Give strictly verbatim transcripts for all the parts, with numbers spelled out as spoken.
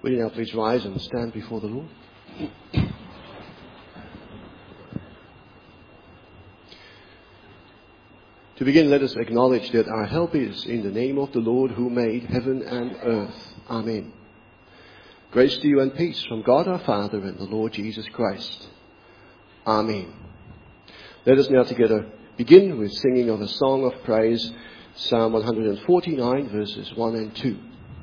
Will you now please rise and stand before the Lord? To begin, let us acknowledge that our help is in the name of the Lord who made heaven and earth. Amen. Grace to you and peace from God our Father and the Lord Jesus Christ. Amen. Let us now together begin with singing of a song of praise, Psalm one forty-nine, verses one and two.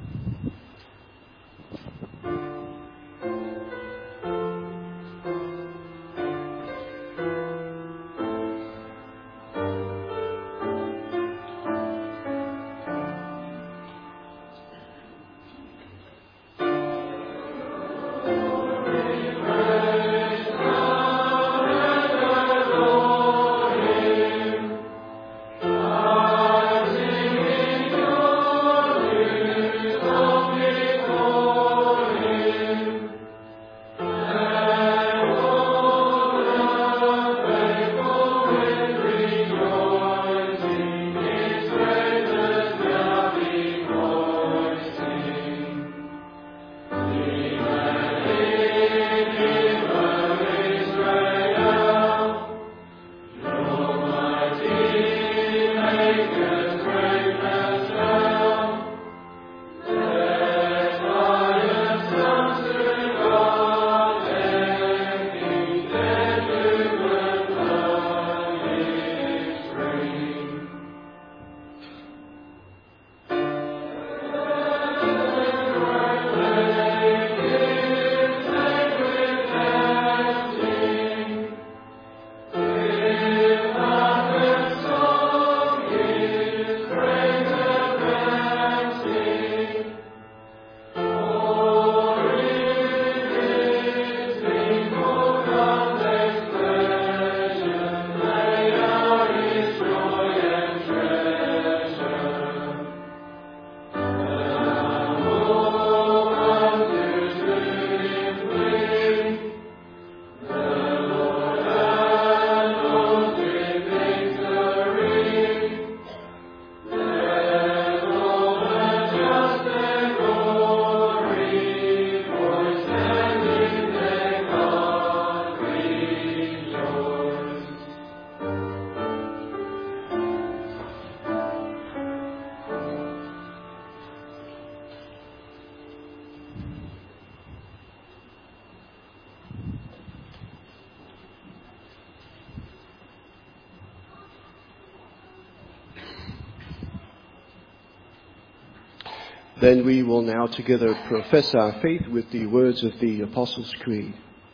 Then we will now together profess our faith with the words of the Apostles' Creed.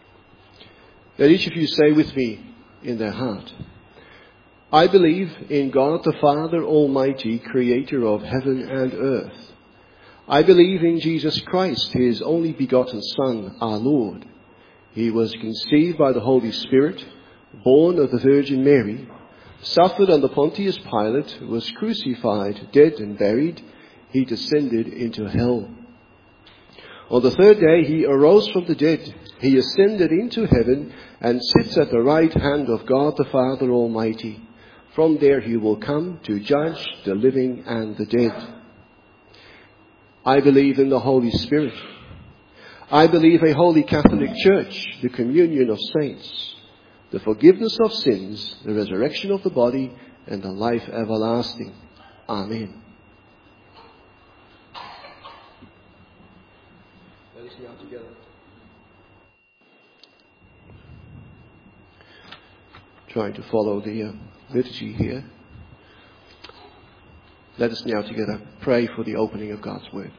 Let each of you say with me in their heart, I believe in God the Father Almighty, creator of heaven and earth. I believe in Jesus Christ, his only begotten Son, our Lord. He was conceived by the Holy Spirit, born of the Virgin Mary, suffered under Pontius Pilate, was crucified, dead and buried. He descended into hell. On the third day he arose from the dead. He ascended into heaven and sits at the right hand of God the Father Almighty. From there he will come to judge the living and the dead. I believe in the Holy Spirit. I believe a holy Catholic Church, the communion of saints, the forgiveness of sins, the resurrection of the body, and the life everlasting. Amen. Together. Trying to follow the uh, liturgy here. Let us now together pray for the opening of God's Word.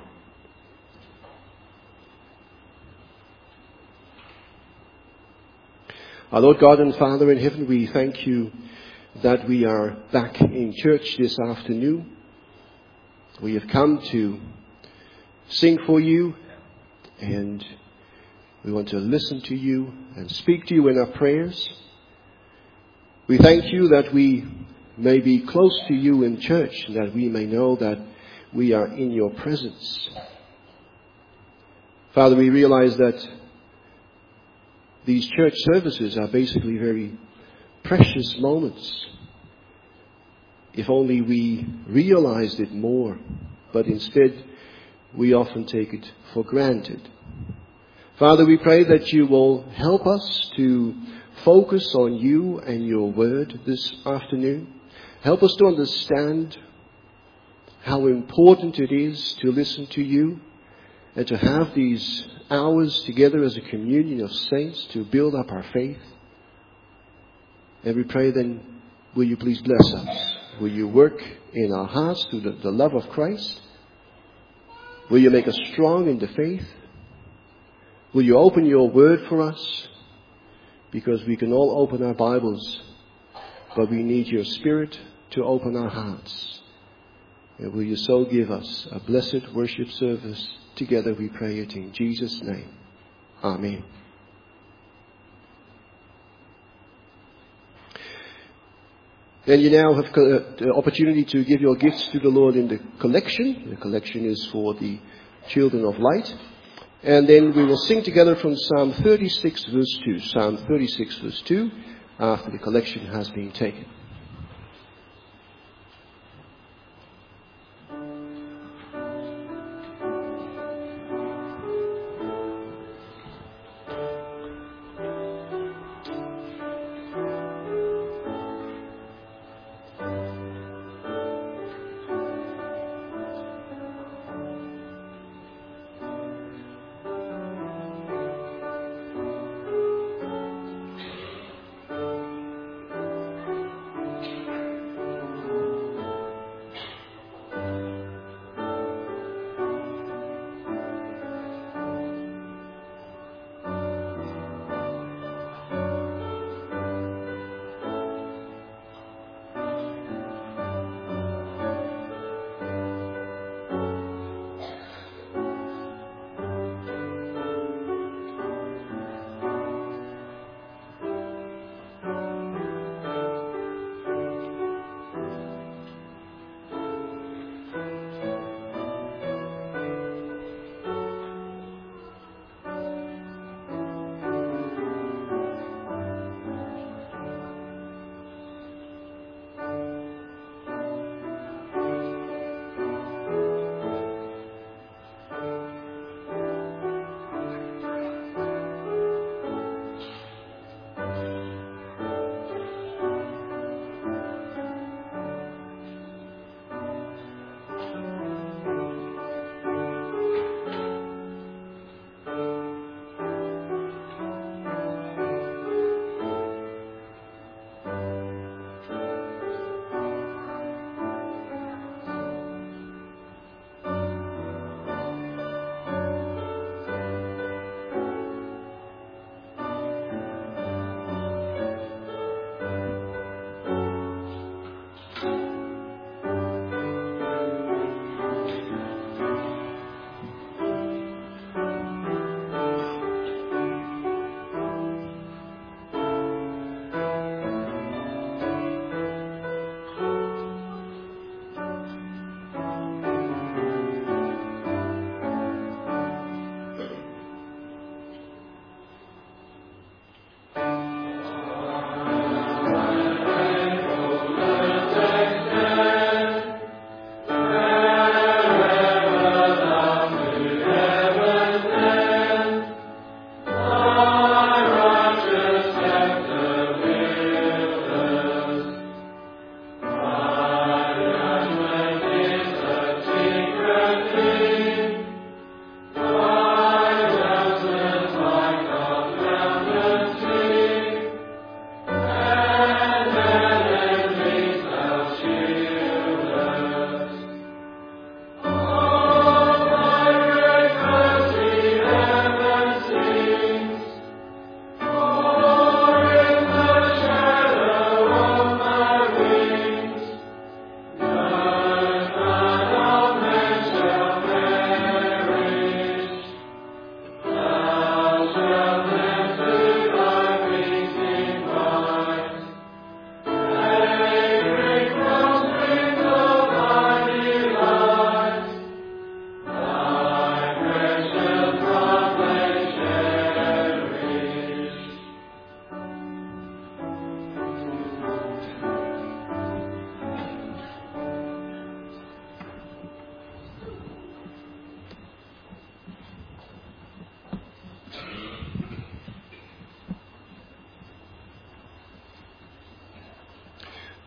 Our Lord God and Father in heaven, we thank you that we are back in church this afternoon. We have come to sing for you, and we want to listen to you and speak to you in our prayers. We thank you that we may be close to you in church, that we may know that we are in your presence. Father, we realize that these church services are basically very precious moments. If only we realized it more, but instead we often take it for granted. Father, we pray that you will help us to focus on you and your word this afternoon. Help us to understand how important it is to listen to you and to have these hours together as a communion of saints to build up our faith. And we pray then, will you please bless us? Will you work in our hearts through the, the love of Christ? Will you make us strong in the faith? Will you open your word for us? Because we can all open our Bibles, but we need your Spirit to open our hearts. And will you so give us a blessed worship service together, we pray it in Jesus' name. Amen. And you now have the opportunity to give your gifts to the Lord in the collection. The collection is for the children of light. And then we will sing together from Psalm thirty-six verse two. Psalm thirty-six verse two, after the collection has been taken.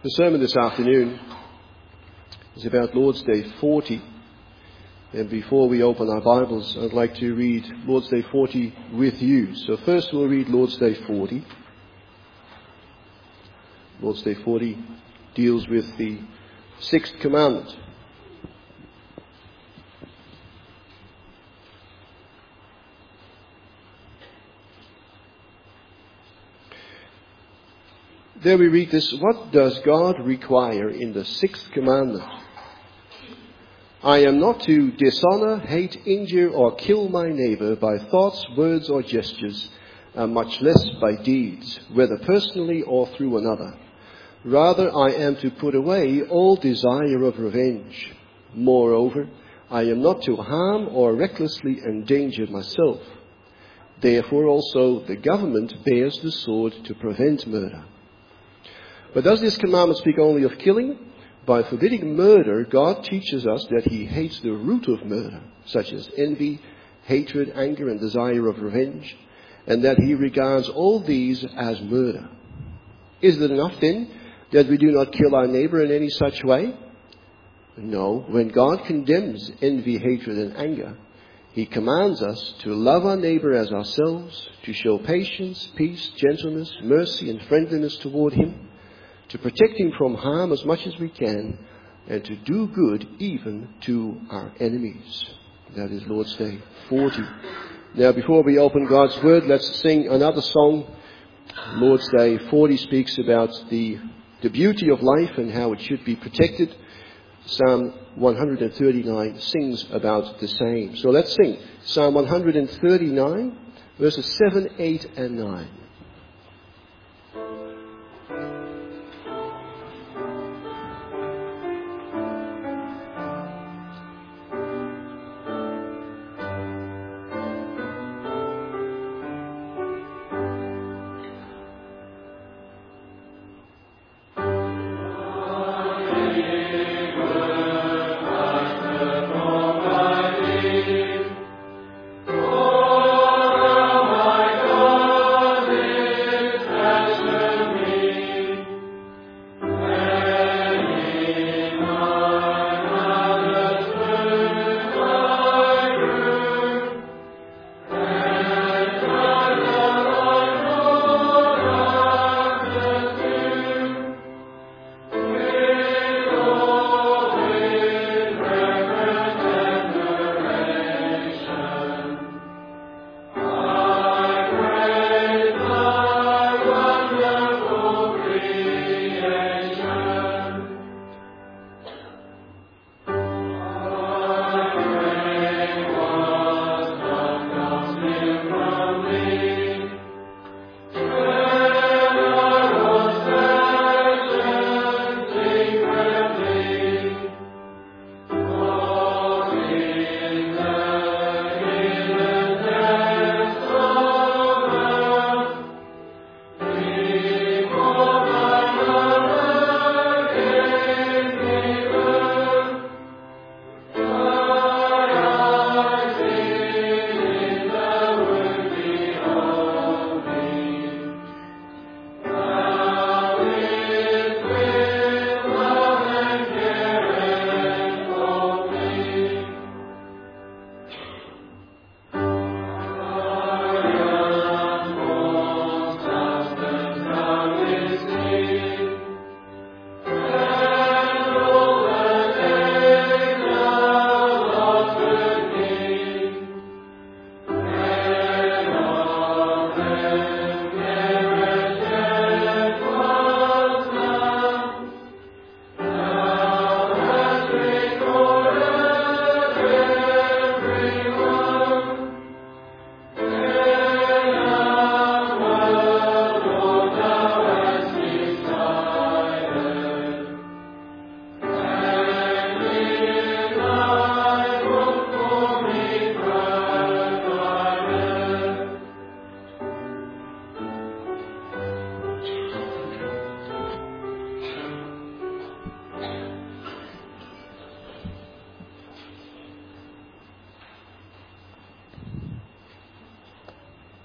The sermon this afternoon is about Lord's Day forty. And before we open our Bibles, I'd like to read Lord's Day forty with you. So first we'll read Lord's Day forty. Lord's Day forty deals with the sixth commandment. There we read this: what does God require in the sixth commandment? I am not to dishonor, hate, injure, or kill my neighbor by thoughts, words, or gestures, and much less by deeds, whether personally or through another. Rather, I am to put away all desire of revenge. Moreover, I am not to harm or recklessly endanger myself. Therefore also the government bears the sword to prevent murder. But does this commandment speak only of killing? By forbidding murder, God teaches us that he hates the root of murder, such as envy, hatred, anger, and desire of revenge, and that he regards all these as murder. Is it enough then that we do not kill our neighbor in any such way? No. When God condemns envy, hatred, and anger, he commands us to love our neighbor as ourselves, to show patience, peace, gentleness, mercy, and friendliness toward him, to protect him from harm as much as we can, and to do good even to our enemies. That is Lord's Day forty. Now, before we open God's Word, let's sing another song. Lord's Day forty speaks about the, the beauty of life and how it should be protected. Psalm one thirty-nine sings about the same. So let's sing Psalm one thirty-nine, verses seven, eight, and nine.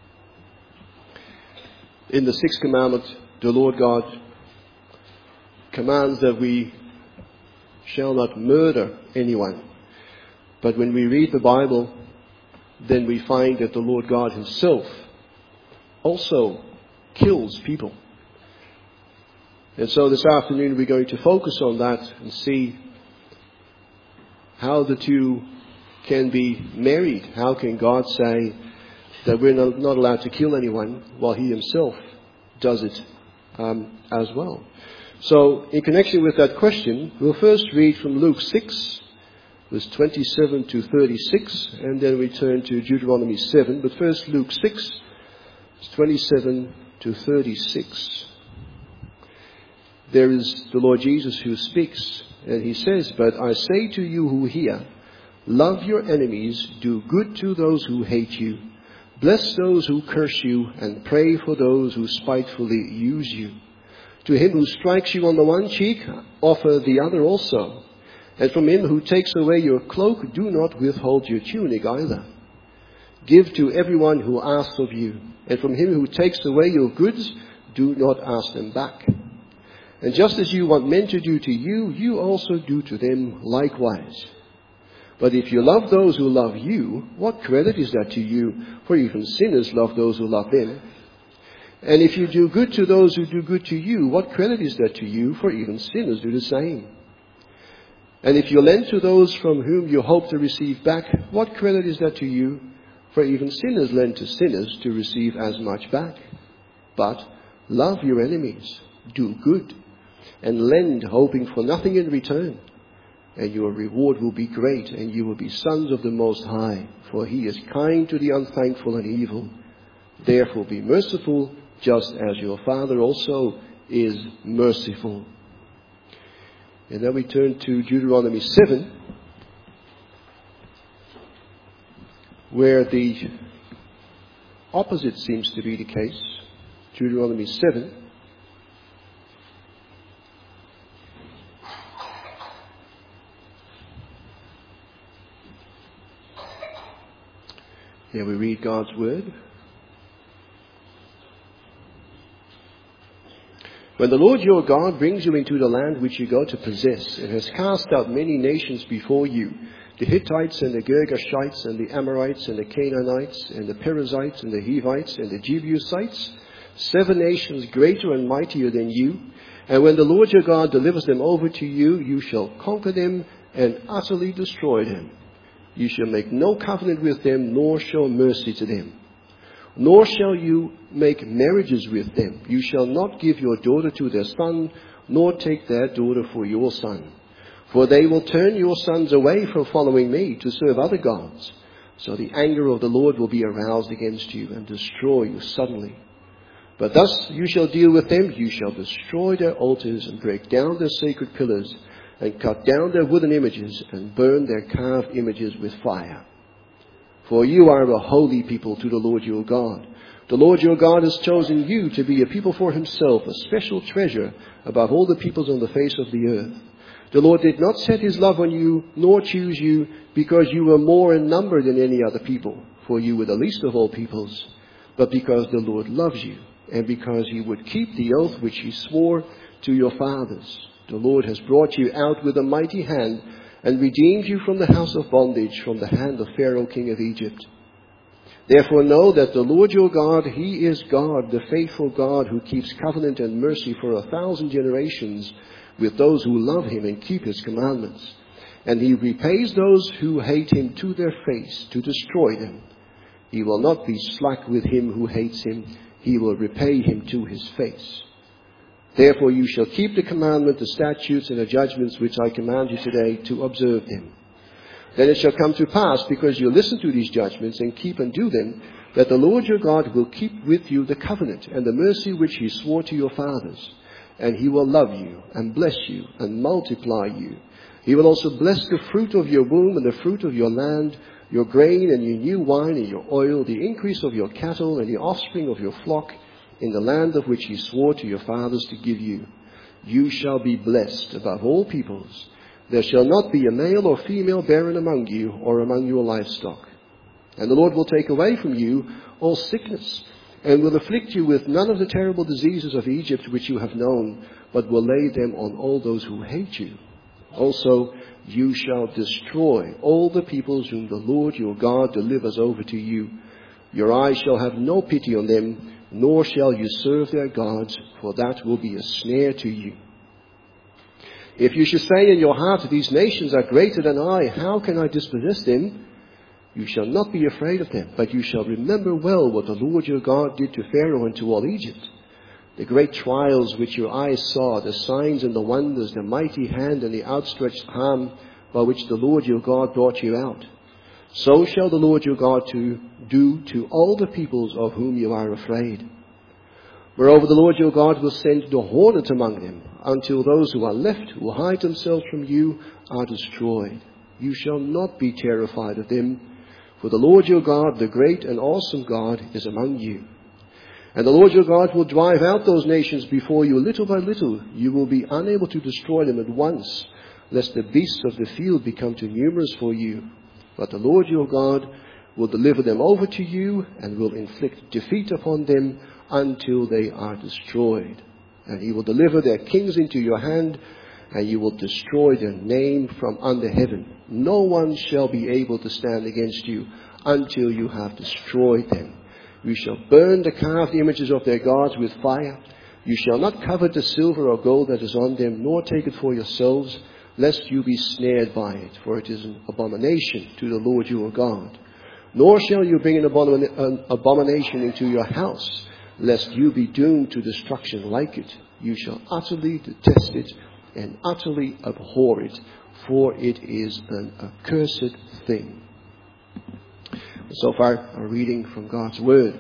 In the sixth commandment, the Lord God commands that we shall not murder anyone. But when we read the Bible, then we find that the Lord God himself also kills people. And so this afternoon we're going to focus on that and see how the two can be married. How can God say that we're not allowed to kill anyone while he himself does it um, as well? So in connection with that question, we'll first read from Luke six, verse twenty-seven to thirty-six, and then we turn to Deuteronomy seven. But first Luke six, twenty-seven to thirty-six. There is the Lord Jesus who speaks, and he says, "But I say to you who hear, love your enemies, do good to those who hate you, bless those who curse you, and pray for those who spitefully use you. To him who strikes you on the one cheek, offer the other also. And from him who takes away your cloak, do not withhold your tunic either. Give to everyone who asks of you, and from him who takes away your goods, do not ask them back. And just as you want men to do to you, you also do to them likewise. But if you love those who love you, what credit is that to you? For even sinners love those who love them. And if you do good to those who do good to you, what credit is that to you? For even sinners do the same. And if you lend to those from whom you hope to receive back, what credit is that to you? For even sinners lend to sinners to receive as much back. But love your enemies, do good, and lend, hoping for nothing in return. And your reward will be great, and you will be sons of the Most High, for he is kind to the unthankful and evil. Therefore be merciful, just as your Father also is merciful." And then we turn to Deuteronomy seven, where the opposite seems to be the case. Deuteronomy seven. Here we read God's word. "When the Lord your God brings you into the land which you go to possess, and has cast out many nations before you, the Hittites and the Girgashites and the Amorites and the Canaanites and the Perizzites and the Hivites and the Jebusites, seven nations greater and mightier than you, and when the Lord your God delivers them over to you, you shall conquer them and utterly destroy them. You shall make no covenant with them, nor show mercy to them. Nor shall you make marriages with them. You shall not give your daughter to their son, nor take their daughter for your son. For they will turn your sons away from following me to serve other gods. So the anger of the Lord will be aroused against you and destroy you suddenly. But thus you shall deal with them. You shall destroy their altars and break down their sacred pillars and cut down their wooden images and burn their carved images with fire. For you are a holy people to the Lord your God. The Lord your God has chosen you to be a people for himself, a special treasure above all the peoples on the face of the earth. The Lord did not set his love on you, nor choose you, because you were more in number than any other people, for you were the least of all peoples, but because the Lord loves you, and because he would keep the oath which he swore to your fathers. The Lord has brought you out with a mighty hand, and redeemed you from the house of bondage, from the hand of Pharaoh king of Egypt. Therefore know that the Lord your God, he is God, the faithful God, who keeps covenant and mercy for a thousand generations with those who love him and keep his commandments. And he repays those who hate him to their face, to destroy them. He will not be slack with him who hates him. He will repay him to his face. Therefore you shall keep the commandment, the statutes, and the judgments which I command you today, to observe them. Then it shall come to pass, because you listen to these judgments and keep and do them, that the Lord your God will keep with you the covenant and the mercy which he swore to your fathers. And he will love you and bless you and multiply you. He will also bless the fruit of your womb and the fruit of your land, your grain and your new wine and your oil, the increase of your cattle and the offspring of your flock, in the land of which he swore to your fathers to give you. You shall be blessed above all peoples. There shall not be a male or female barren among you or among your livestock. And the Lord will take away from you all sickness, and will afflict you with none of the terrible diseases of Egypt which you have known, but will lay them on all those who hate you. Also, you shall destroy all the peoples whom the Lord your God delivers over to you. Your eyes shall have no pity on them, nor shall you serve their gods, for that will be a snare to you. If you should say in your heart, these nations are greater than I, how can I dispossess them? You shall not be afraid of them, but you shall remember well what the Lord your God did to Pharaoh and to all Egypt. The great trials which your eyes saw, the signs and the wonders, the mighty hand and the outstretched arm by which the Lord your God brought you out. So shall the Lord your God to do to all the peoples of whom you are afraid. Moreover, the Lord your God will send the hornet among them, until those who are left, who hide themselves from you, are destroyed. You shall not be terrified of them, for the Lord your God, the great and awesome God, is among you. And the Lord your God will drive out those nations before you little by little. You will be unable to destroy them at once, lest the beasts of the field become too numerous for you. But the Lord your God will deliver them over to you, and will inflict defeat upon them until they are destroyed. And he will deliver their kings into your hand, and you will destroy their name from under heaven. No one shall be able to stand against you until you have destroyed them. You shall burn the carved images of their gods with fire. You shall not covet the silver or gold that is on them, nor take it for yourselves, lest you be snared by it, for it is an abomination to the Lord your God. Nor shall you bring an abomin- an abomination into your house, lest you be doomed to destruction like it. You shall utterly detest it and utterly abhor it, for it is an accursed thing. So far, a reading from God's Word.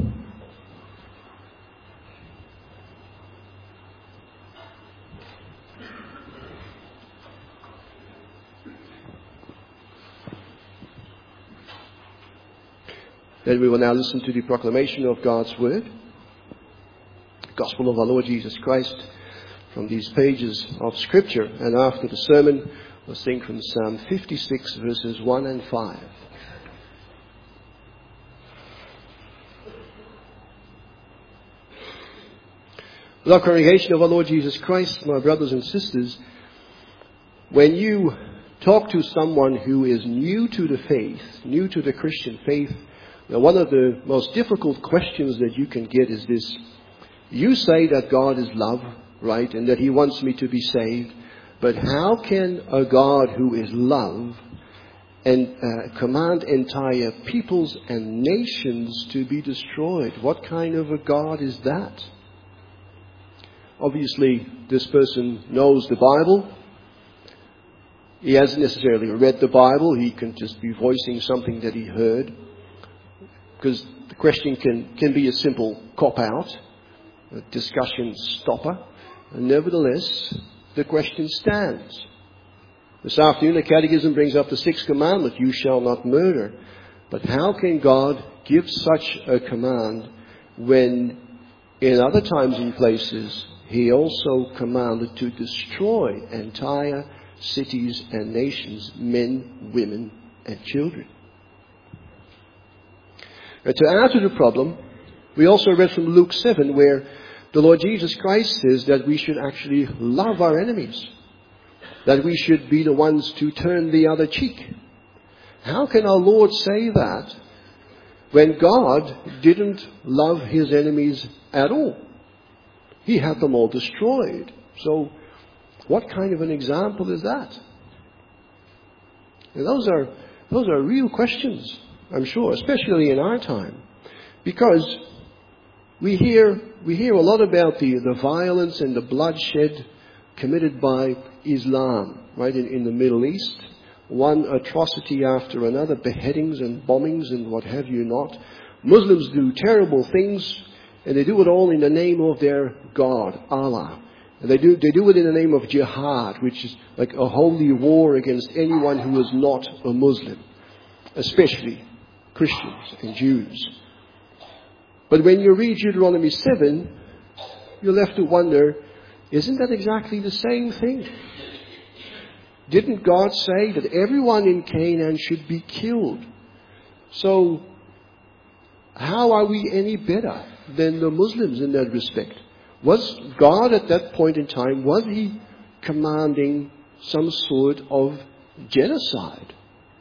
Then we will now listen to the proclamation of God's Word, the Gospel of our Lord Jesus Christ, from these pages of Scripture. And after the sermon, we'll sing from Psalm fifty-six, verses one and five. The congregation of our Lord Jesus Christ, my brothers and sisters, when you talk to someone who is new to the faith, new to the Christian faith, now one of the most difficult questions that you can get is this. You say that God is love, right, and that he wants me to be saved, but how can a God who is love and uh, command entire peoples and nations to be destroyed? What kind of a God is that? Obviously, this person knows the Bible. He hasn't necessarily read the Bible. He can just be voicing something that he heard. Because the question can, can be a simple cop-out, a discussion stopper. And nevertheless, the question stands. This afternoon, the Catechism brings up the sixth commandment, you shall not murder. But how can God give such a command when in other times and places he also commanded to destroy entire cities and nations, men, women, and children? And to add to the problem, we also read from Luke seven, where the Lord Jesus Christ says that we should actually love our enemies, that we should be the ones to turn the other cheek. How can our Lord say that when God didn't love his enemies at all? He had them all destroyed. So what kind of an example is that? And those are those are real questions, I'm sure, especially in our time. Because we hear we hear a lot about the, the violence and the bloodshed committed by Islam, right, in, in the Middle East. One atrocity after another, beheadings and bombings and what have you not. Muslims do terrible things, and they do it all in the name of their God, Allah. And they do, they do it in the name of jihad, which is like a holy war against anyone who is not a Muslim, especially Christians and Jews. But when you read Deuteronomy seven, you're left to wonder, isn't that exactly the same thing? Didn't God say that everyone in Canaan should be killed? So how are we any better than the Muslims in that respect? Was God at that point in time, was he commanding some sort of genocide?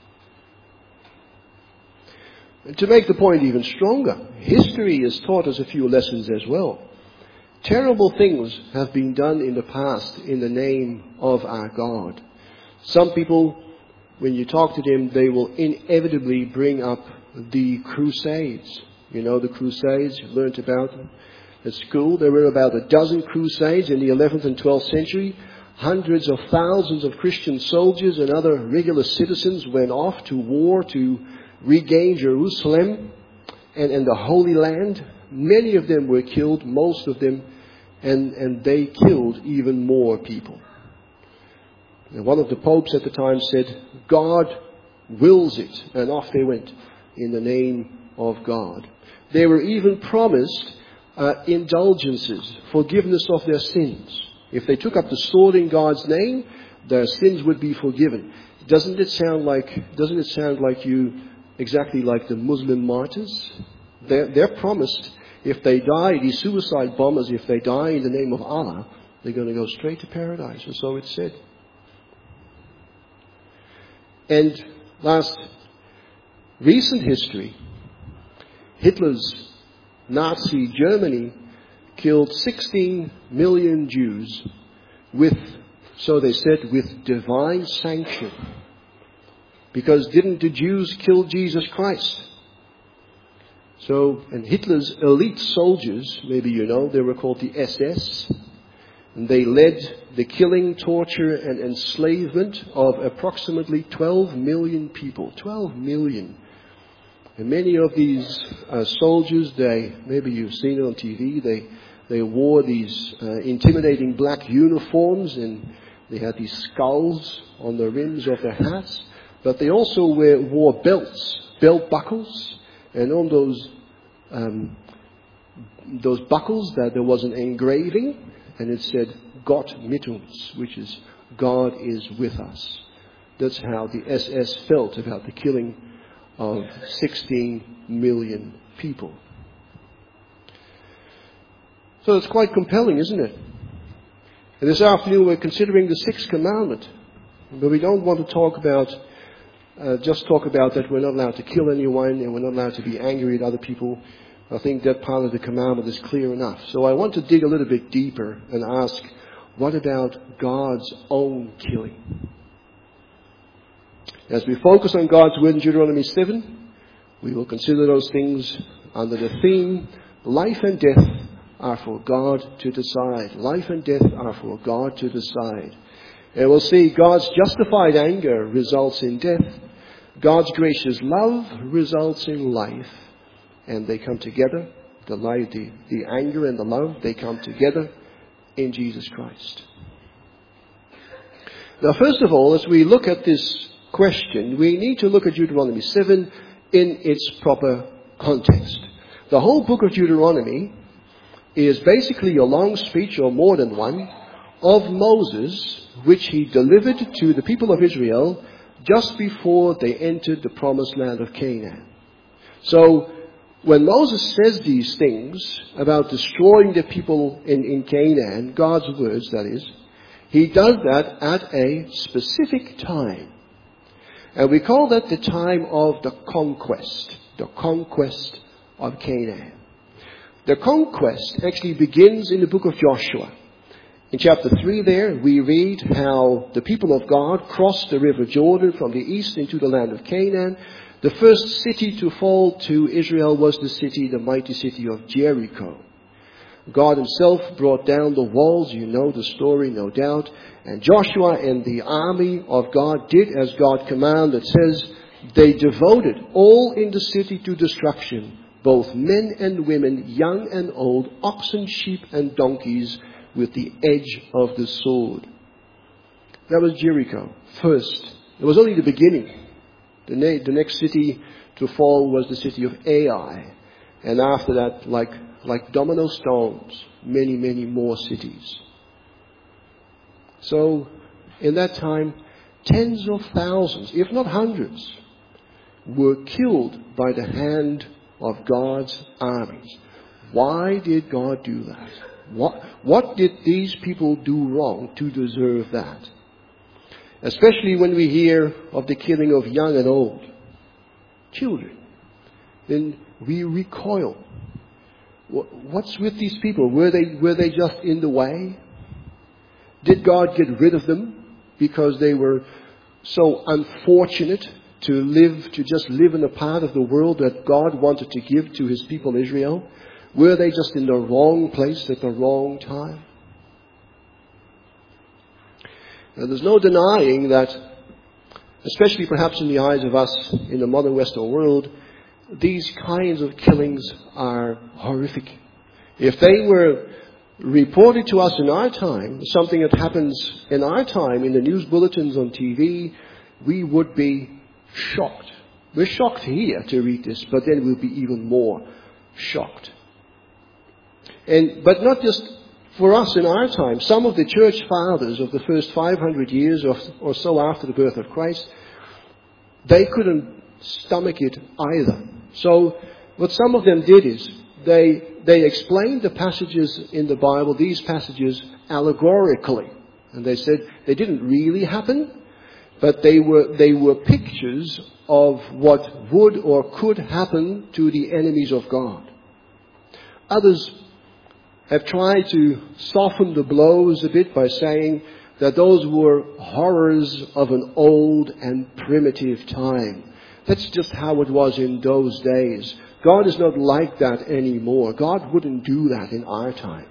To make the point even stronger, history has taught us a few lessons as well. Terrible things have been done in the past in the name of our God. Some people, when you talk to them, they will inevitably bring up the Crusades. You know the Crusades, you learnt about them at school. There were about a dozen Crusades in the eleventh and twelfth century. Hundreds of thousands of Christian soldiers and other regular citizens went off to war to regain Jerusalem and, and the Holy Land. Many of them were killed, most of them, and, and they killed even more people. And one of the popes at the time said, God wills it, and off they went in the name of God. They were even promised uh, indulgences, forgiveness of their sins. If they took up the sword in God's name, their sins would be forgiven. Doesn't it sound like, doesn't it sound like you, exactly like the Muslim martyrs? They're, they're promised, if they die, these suicide bombers, if they die in the name of Allah, they're going to go straight to paradise, or so it's said. And last, recent history, Hitler's Nazi Germany killed sixteen million Jews with, so they said, with divine sanction. Because didn't the Jews kill Jesus Christ? So, and Hitler's elite soldiers, maybe you know, they were called the S S. And they led the killing, torture, and enslavement of approximately twelve million people. twelve million. And many of these uh, soldiers, they, maybe you've seen it on T V, they, they wore these uh, intimidating black uniforms, and they had these skulls on the rims of their hats. But they also wear, wore belts, belt buckles, and on those um, those buckles that there was an engraving, and it said Gott mit uns, which is God is with us. That's how the S S felt about the killing of sixteen million people. So it's quite compelling, isn't it? And this afternoon we're considering the sixth commandment, but we don't want to talk about Uh, just talk about that we're not allowed to kill anyone and we're not allowed to be angry at other people. I think that part of the commandment is clear enough. So I want to dig a little bit deeper and ask, what about God's own killing? As we focus on God's word in Deuteronomy seven, we will consider those things under the theme, life and death are for God to decide. Life and death are for God to decide. And we'll see God's justified anger results in death. God's gracious love results in life. And they come together. The life, the, the anger and the love, they come together in Jesus Christ. Now, first of all, as we look at this question, we need to look at Deuteronomy seven in its proper context. The whole book of Deuteronomy is basically a long speech, or more than one, of Moses, which he delivered to the people of Israel just before they entered the promised land of Canaan. So, when Moses says these things about destroying the people in, in Canaan, God's words, that is, he does that at a specific time. And we call that the time of the conquest, the conquest of Canaan. The conquest actually begins in the book of Joshua. In chapter three there, we read how the people of God crossed the river Jordan from the east into the land of Canaan. The first city to fall to Israel was the city, the mighty city of Jericho. God himself brought down the walls. You know the story, no doubt. And Joshua and the army of God did as God commanded. It says, they devoted all in the city to destruction, both men and women, young and old, oxen, sheep, and donkeys, with the edge of the sword. That was Jericho, first. It was only the beginning. The, na- the next city to fall was the city of Ai. And after that, like, like domino stones, many, many more cities. So, in that time, tens of thousands, if not hundreds, were killed by the hand of God's armies. Why did God do that? What, what did these people do wrong to deserve that? Especially when we hear of the killing of young and old children. Then we recoil. What's with these people? Were they, were they just in the way? Did God get rid of them because they were so unfortunate to live, to just live in a part of the world that God wanted to give to His people Israel? Were they just in the wrong place at the wrong time? Now, there's no denying that, especially perhaps in the eyes of us in the modern Western world, these kinds of killings are horrific. If they were reported to us in our time, something that happens in our time in the news bulletins on T V, we would be shocked. We're shocked here to read this, but then we'll be even more shocked. And but not just for us in our time. Some of the church fathers of the first five hundred years or, or so after the birth of Christ, they couldn't stomach it either. So what some of them did is they they explained the passages in the Bible, these passages, allegorically. And they said they didn't really happen, but they were they were pictures of what would or could happen to the enemies of God. Others have tried to soften the blows a bit by saying that those were horrors of an old and primitive time. That's just how it was in those days. God is not like that anymore. God wouldn't do that in our time.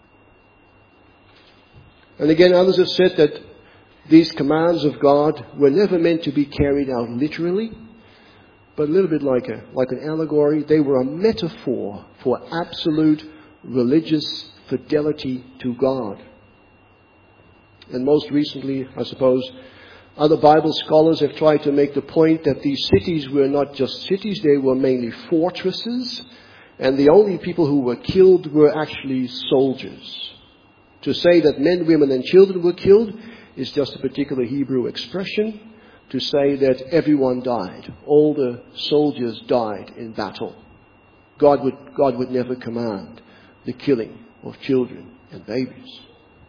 And again, others have said that these commands of God were never meant to be carried out literally, but a little bit like a like an allegory. They were a metaphor for absolute religious fidelity to God. And most recently, I suppose, other Bible scholars have tried to make the point that these cities were not just cities, they were mainly fortresses, and the only people who were killed were actually soldiers. To say that men, women and children were killed is just a particular Hebrew expression to say that everyone died. All the soldiers died in battle. God would, God would never command the killing of children and babies.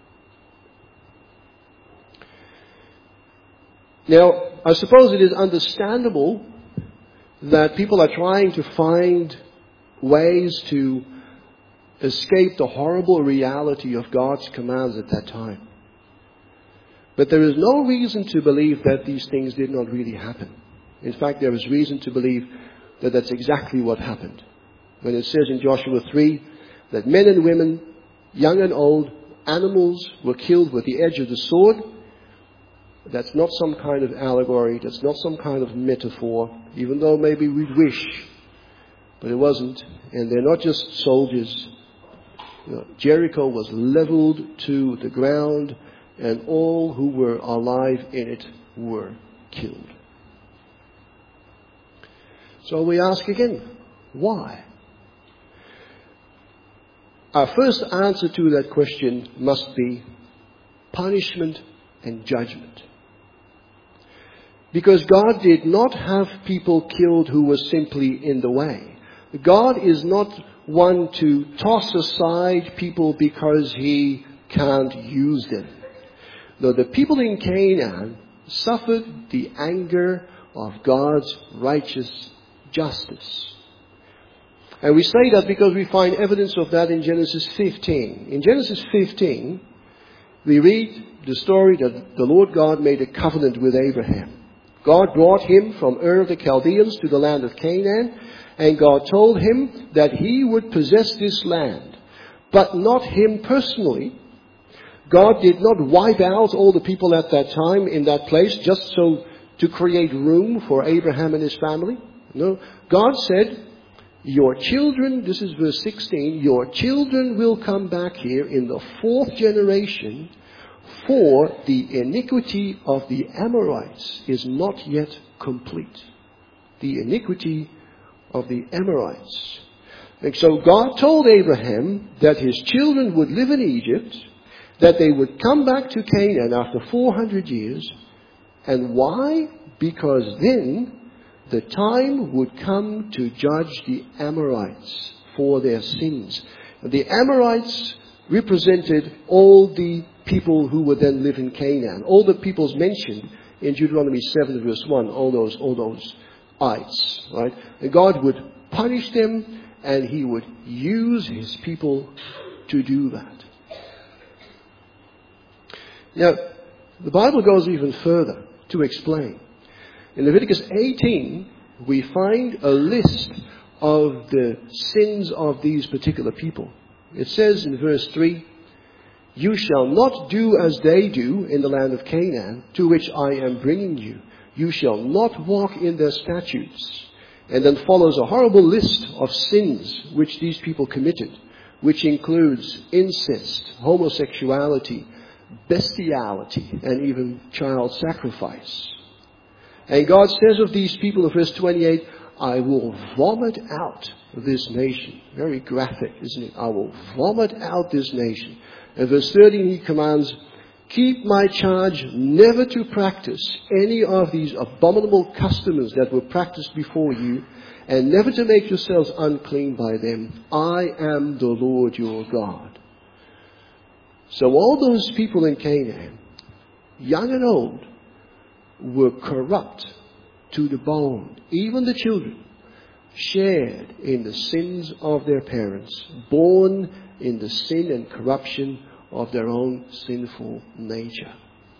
Now, I suppose it is understandable that people are trying to find ways to escape the horrible reality of God's commands at that time. But there is no reason to believe that these things did not really happen. In fact, there is reason to believe that that's exactly what happened. When it says in Joshua three that men and women, young and old, animals were killed with the edge of the sword, that's not some kind of allegory, that's not some kind of metaphor, even though maybe we'd wish, but it wasn't. And they're not just soldiers. You know, Jericho was leveled to the ground, and all who were alive in it were killed. So we ask again, why? Our first answer to that question must be punishment and judgment. Because God did not have people killed who were simply in the way. God is not one to toss aside people because He can't use them. No, the people in Canaan suffered the anger of God's righteous justice. And we say that because we find evidence of that in Genesis fifteen. In Genesis fifteen, we read the story that the Lord God made a covenant with Abraham. God brought him from Ur of the Chaldeans to the land of Canaan, and God told him that he would possess this land, but not him personally. God did not wipe out all the people at that time in that place just so to create room for Abraham and his family. No, God said, your children, this is verse sixteen, your children will come back here in the fourth generation, for the iniquity of the Amorites is not yet complete. The iniquity of the Amorites. And so God told Abraham that his children would live in Egypt, that they would come back to Canaan after four hundred years. And why? Because then the time would come to judge the Amorites for their sins. The Amorites represented all the people who would then live in Canaan. All the peoples mentioned in Deuteronomy seven verse one, all those, all those ites, right? And God would punish them, and He would use His people to do that. Now, the Bible goes even further to explain. In Leviticus eighteen, we find a list of the sins of these particular people. It says in verse three, "You shall not do as they do in the land of Canaan, to which I am bringing you. You shall not walk in their statutes." And then follows a horrible list of sins which these people committed, which includes incest, homosexuality, bestiality, and even child sacrifice. And God says of these people in verse twenty-eight, "I will vomit out this nation." Very graphic, isn't it? "I will vomit out this nation." And verse thirteen, He commands, "Keep my charge never to practice any of these abominable customs that were practiced before you, and never to make yourselves unclean by them. I am the Lord your God." So all those people in Canaan, young and old, were corrupt to the bone. Even the children shared in the sins of their parents, born in the sin and corruption of their own sinful nature.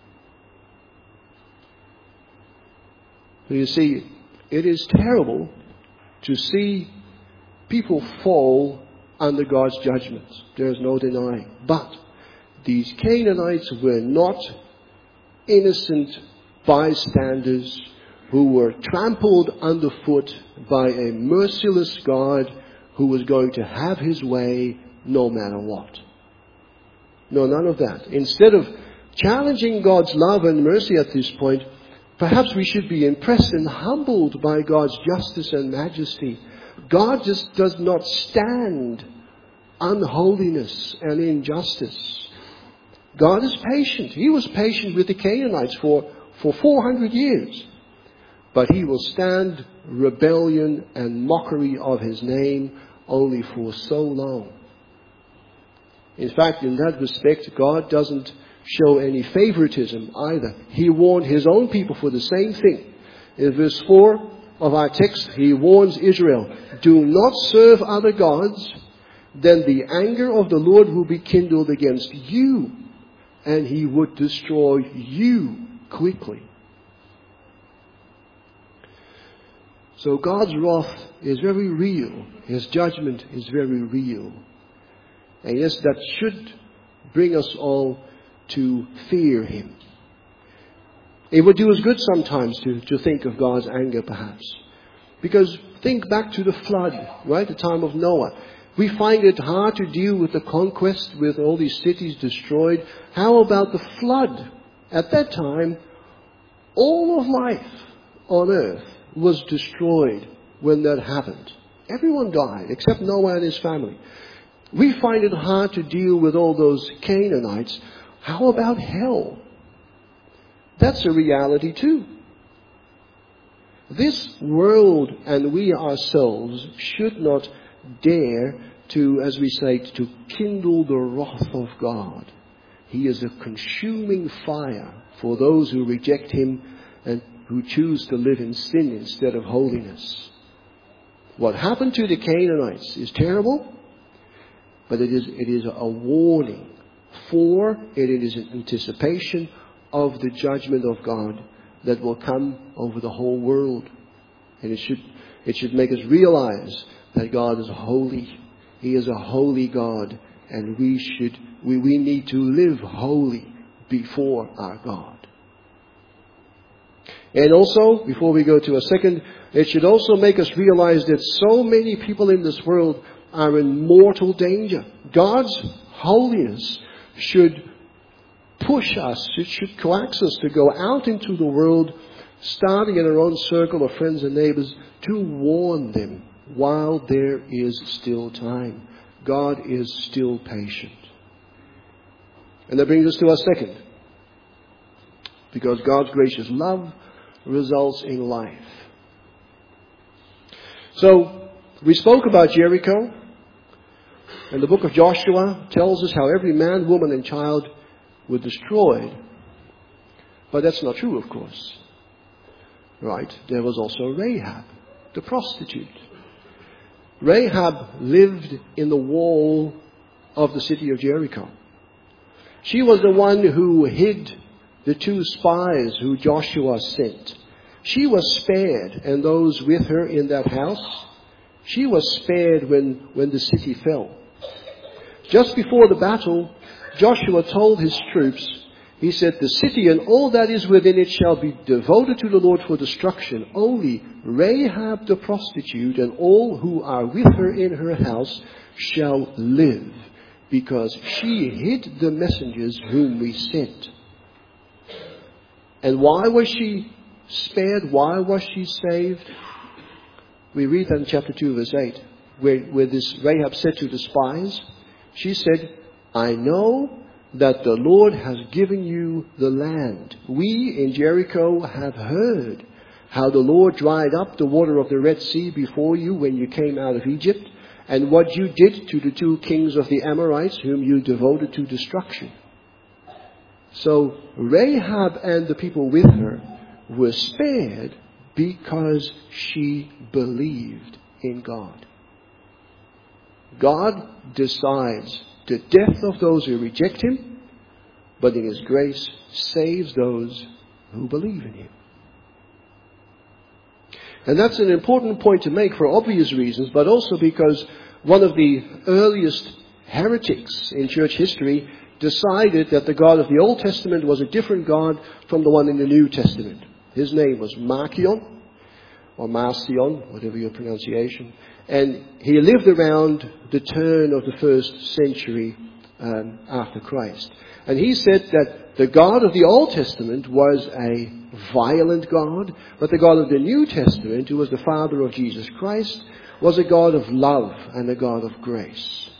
So you see, it is terrible to see people fall under God's judgment. There is no denying. But these Canaanites were not innocent bystanders who were trampled underfoot by a merciless God who was going to have His way no matter what. No, none of that. Instead of challenging God's love and mercy at this point, perhaps we should be impressed and humbled by God's justice and majesty. God just does not stand unholiness and injustice. God is patient. He was patient with the Canaanites for, for four hundred years. But He will stand rebellion and mockery of His name only for so long. In fact, in that respect, God doesn't show any favoritism either. He warned His own people for the same thing. In verse four of our text, He warns Israel, "Do not serve other gods, then the anger of the Lord will be kindled against you, and He would destroy you quickly." So God's wrath is very real. His judgment is very real. And yes, that should bring us all to fear Him. It would do us good sometimes to, to think of God's anger, perhaps. Because think back to the flood, right? The time of Noah. We find it hard to deal with the conquest, with all these cities destroyed. How about the flood? At that time, all of life on earth was destroyed when that happened. Everyone died except Noah and his family. We find it hard to deal with all those Canaanites. How about hell? That's a reality too. This world and we ourselves should not dare to, as we say, to kindle the wrath of God. He is a consuming fire for those who reject Him and who choose to live in sin instead of holiness. What happened to the Canaanites is terrible, but it is, it is a warning for, it is an anticipation of the judgment of God that will come over the whole world. And it should, it should make us realize that God is holy. He is a holy God, and we should, we, we need to live holy before our God. And also, before we go to a second, it should also make us realize that so many people in this world are in mortal danger. God's holiness should push us, it should coax us to go out into the world, starting in our own circle of friends and neighbors, to warn them while there is still time. God is still patient. And that brings us to our second. Because God's gracious love results in life. So, we spoke about Jericho. And the book of Joshua tells us how every man, woman, and child were destroyed. But that's not true, of course. Right? There was also Rahab, the prostitute. Rahab lived in the wall of the city of Jericho. She was the one who hid the two spies who Joshua sent. She was spared, and those with her in that house, she was spared when, when the city fell. Just before the battle, Joshua told his troops, he said, the city and all that is within it shall be devoted to the Lord for destruction. Only Rahab the prostitute and all who are with her in her house shall live, because she hid the messengers whom we sent. And why was she spared? Why was she saved? We read that in chapter two, verse eight, where, where this Rahab said to the spies, she said, I know that the Lord has given you the land. We in Jericho have heard how the Lord dried up the water of the Red Sea before you when you came out of Egypt, and what you did to the two kings of the Amorites whom you devoted to destruction. So Rahab and the people with her were spared because she believed in God. God decides the death of those who reject Him, but in His grace saves those who believe in Him. And that's an important point to make for obvious reasons, but also because one of the earliest heretics in church history decided that the God of the Old Testament was a different God from the one in the New Testament. His name was Marcion, or Marcion, whatever your pronunciation. And he lived around the turn of the first century um, after Christ. And he said that the God of the Old Testament was a violent God, but the God of the New Testament, who was the Father of Jesus Christ, was a God of love and a God of grace.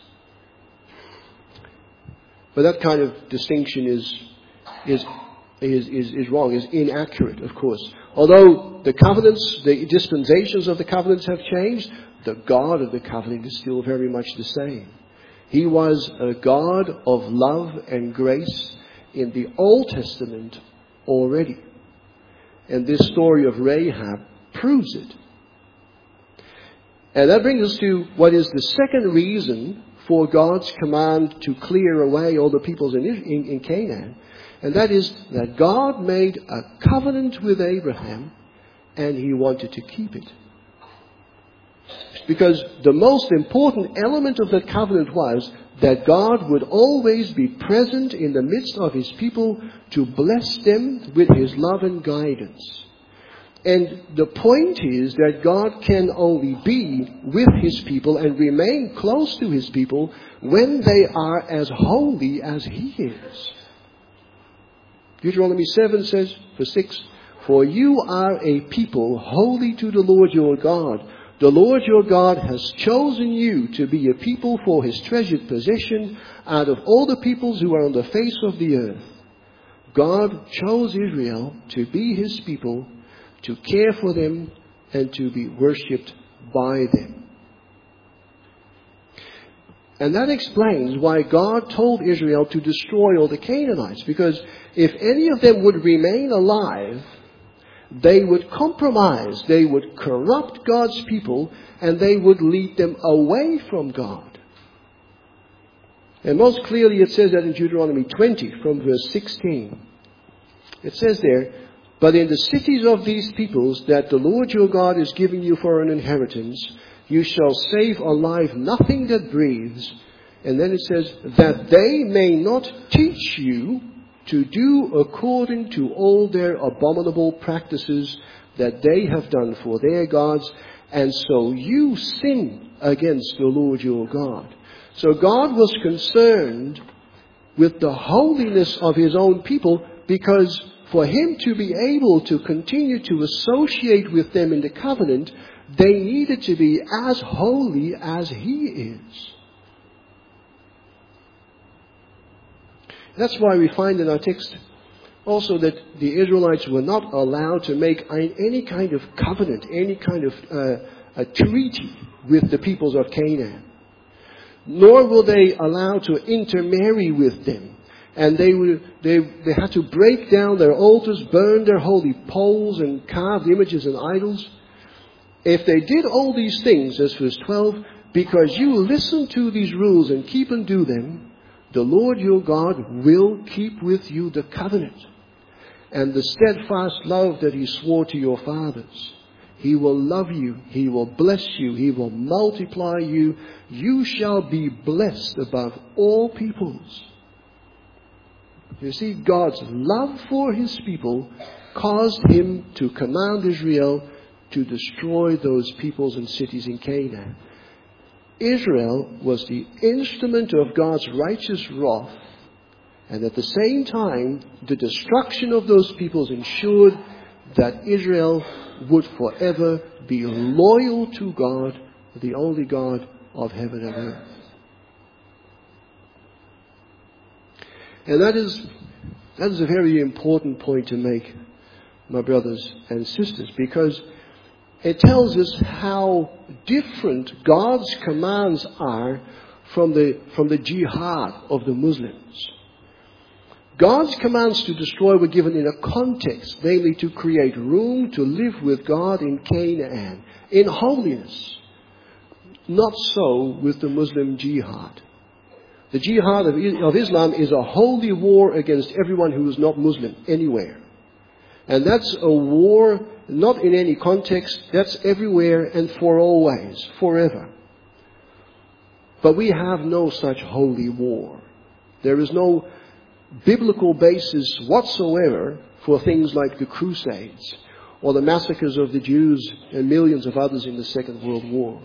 But that kind of distinction is is is is, is wrong, is inaccurate, of course. Although the covenants, the dispensations of the covenants have changed, the God of the covenant is still very much the same. He was a God of love and grace in the Old Testament already. And this story of Rahab proves it. And that brings us to what is the second reason for God's command to clear away all the peoples in, in, in Canaan. And that is that God made a covenant with Abraham and He wanted to keep it. Because the most important element of that covenant was that God would always be present in the midst of His people to bless them with His love and guidance. And the point is that God can only be with His people and remain close to His people when they are as holy as He is. Deuteronomy seven says, verse six, for you are a people holy to the Lord your God. The Lord your God has chosen you to be a people for His treasured possession out of all the peoples who are on the face of the earth. God chose Israel to be His people, to care for them, and to be worshipped by them. And that explains why God told Israel to destroy all the Canaanites. Because if any of them would remain alive, they would compromise, they would corrupt God's people, and they would lead them away from God. And most clearly it says that in Deuteronomy twenty, from verse sixteen. It says there, but in the cities of these peoples that the Lord your God is giving you for an inheritance, you shall save alive nothing that breathes. And then it says, that they may not teach you to do according to all their abominable practices that they have done for their gods, and so you sin against the Lord your God. So God was concerned with the holiness of His own people, because for Him to be able to continue to associate with them in the covenant, they needed to be as holy as He is. That's why we find in our text also that the Israelites were not allowed to make any kind of covenant, any kind of uh, a treaty with the peoples of Canaan. nor will they allow to intermarry with them. And they, will, they, they had to break down their altars, burn their holy poles, and carved images and idols. If they did all these things, as verse twelve, because you listen to these rules and keep and do them, the Lord your God will keep with you the covenant and the steadfast love that he swore to your fathers. He will love you. He will bless you. He will multiply you. You shall be blessed above all peoples. You see, God's love for his people caused him to command Israel to destroy those peoples and cities in Canaan. Israel was the instrument of God's righteous wrath, and at the same time, the destruction of those peoples ensured that Israel would forever be loyal to God, the only God of heaven and earth. And that is, that is a very important point to make, my brothers and sisters, because it tells us how different God's commands are from the, from the jihad of the Muslims. God's commands to destroy were given in a context, namely to create room to live with God in Canaan, in holiness. Not so with the Muslim jihad. The jihad of, of Islam is a holy war against everyone who is not Muslim anywhere. And that's a war not in any context, that's everywhere and for always, forever. But we have no such holy war. There is no biblical basis whatsoever for things like the Crusades or the massacres of the Jews and millions of others in the Second World War.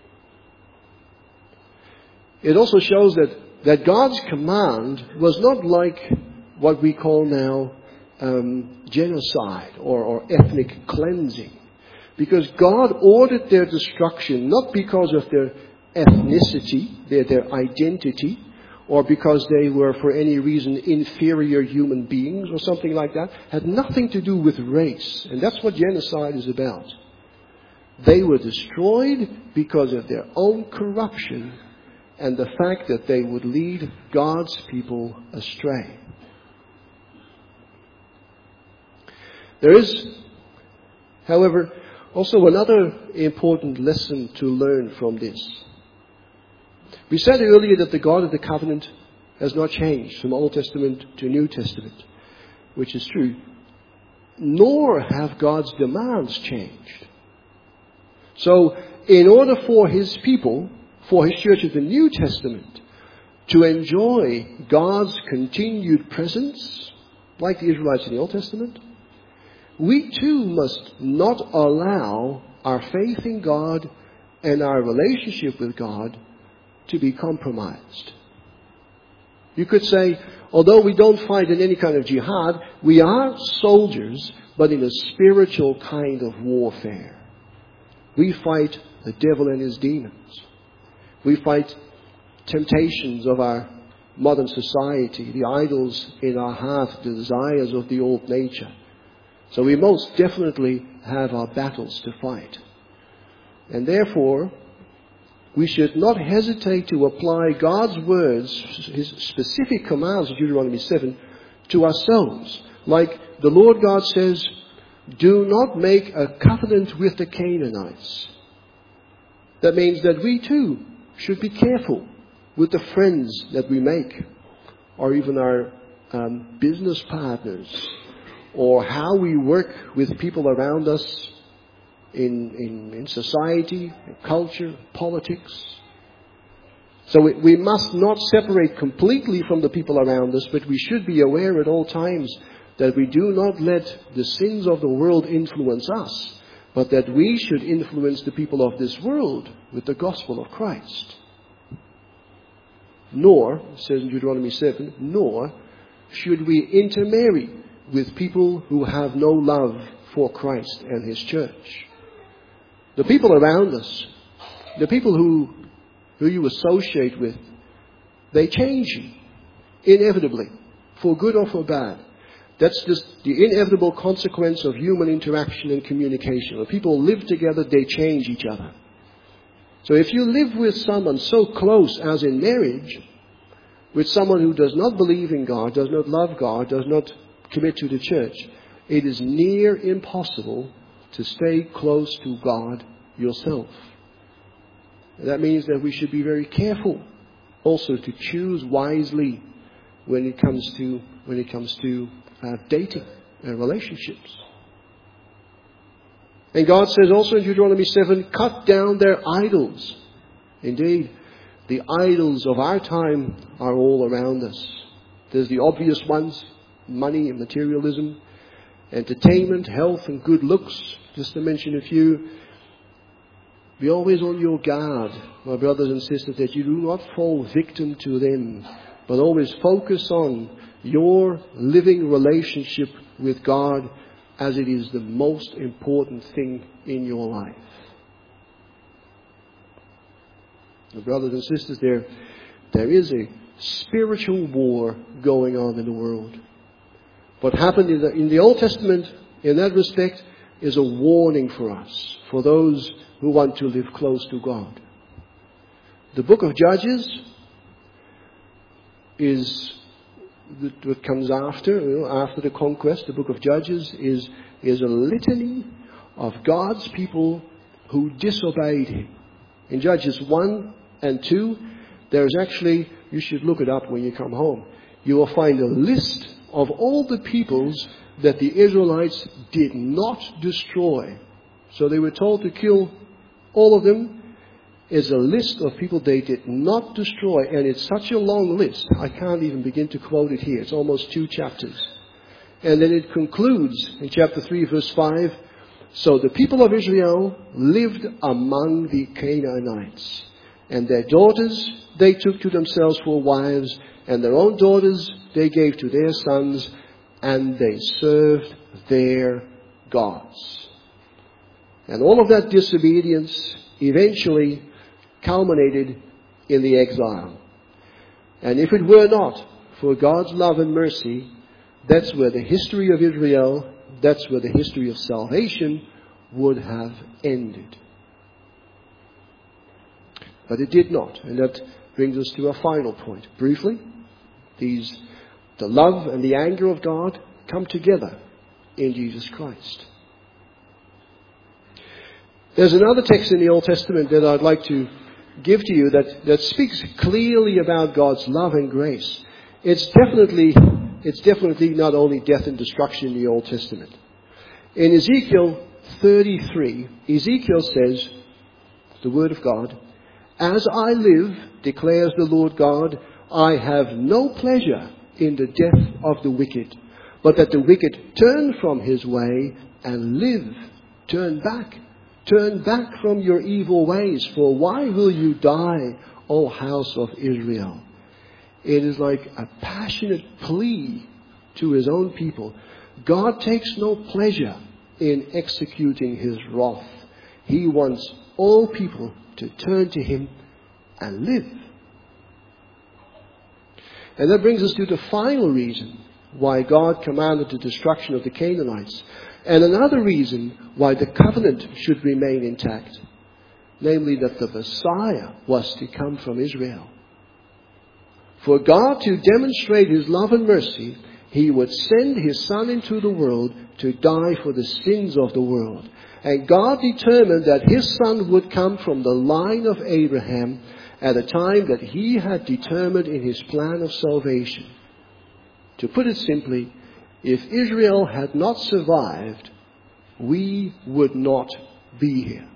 It also shows that, that God's command was not like what we call now um, genocide or, or ethnic cleansing. Because God ordered their destruction not because of their ethnicity, their, their identity, or because they were for any reason inferior human beings or something like that. Had nothing to do with race. And that's what genocide is about. They were destroyed because of their own corruption and the fact that they would lead God's people astray. There is, however, also another important lesson to learn from this. We said earlier that the God of the covenant has not changed from Old Testament to New Testament, which is true. Nor have God's demands changed. So, in order for his people, for his church of the New Testament, to enjoy God's continued presence, like the Israelites in the Old Testament, we too must not allow our faith in God and our relationship with God to be compromised. You could say, although we don't fight in any kind of jihad, we are soldiers, but in a spiritual kind of warfare. We fight the devil and his demons. We fight temptations of our modern society, the idols in our heart, the desires of the old nature. So we most definitely have our battles to fight. And therefore, we should not hesitate to apply God's words, his specific commands of Deuteronomy seven, to ourselves. Like the Lord God says, do not make a covenant with the Canaanites. That means that we too should be careful with the friends that we make, or even our um, business partners, or how we work with people around us in, in, in society, in culture, politics. So we, we must not separate completely from the people around us, but we should be aware at all times that we do not let the sins of the world influence us, but that we should influence the people of this world with the gospel of Christ. Nor, it says in Deuteronomy seven, nor should we intermarry with people who have no love for Christ and his church. The people around us, the people who, who you associate with, they change you, inevitably, for good or for bad. That's just the inevitable consequence of human interaction and communication. When people live together, they change each other. So if you live with someone so close as in marriage, with someone who does not believe in God, does not love God, does not commit to the church, it is near impossible to stay close to God yourself. That means that we should be very careful also to choose wisely when it comes to when it comes to uh, dating and relationships. And God says also in Deuteronomy seven, cut down their idols. Indeed, the idols of our time are all around us. There's the obvious ones, money and materialism, entertainment, health and good looks, just to mention a few. Be always on your guard, my brothers and sisters, that you do not fall victim to them, but always focus on your living relationship with God, as it is the most important thing in your life. My brothers and sisters, there, there is a spiritual war going on in the world. What happened in the, in the Old Testament, in that respect, is a warning for us, for those who want to live close to God. The book of Judges is what comes after, you know, after the conquest. The book of Judges is, is a litany of God's people who disobeyed Him. In Judges one and two, there's actually, you should look it up when you come home, you will find a list of all the peoples that the Israelites did not destroy. So they were told to kill all of them. Is a list of people they did not destroy, and it's such a long list, I can't even begin to quote it here. It's almost two chapters. And then it concludes in chapter three, verse five, so the people of Israel lived among the Canaanites, and their daughters they took to themselves for wives, and their own daughters they gave to their sons, and they served their gods. And all of that disobedience eventually culminated in the exile. And if it were not for God's love and mercy, that's where the history of Israel, that's where the history of salvation would have ended. But it did not. And that brings us to our final point. Briefly, these, the love and the anger of God come together in Jesus Christ. There's another text in the Old Testament that I'd like to give to you that, that speaks clearly about God's love and grace. It's definitely, it's definitely not only death and destruction in the Old Testament. In Ezekiel thirty-three, Ezekiel says, the word of God, as I live, declares the Lord God, I have no pleasure in the death of the wicked, but that the wicked turn from his way and live. Turn back. Turn back from your evil ways, for why will you die, O house of Israel? It is like a passionate plea to His own people. God takes no pleasure in executing His wrath. He wants all people to turn to Him and live. And that brings us to the final reason why God commanded the destruction of the Canaanites. And another reason why the covenant should remain intact. Namely, that the Messiah was to come from Israel. For God to demonstrate His love and mercy, He would send His Son into the world to die for the sins of the world. And God determined that His Son would come from the line of Abraham at a time that He had determined in His plan of salvation. To put it simply, if Israel had not survived, we would not be here.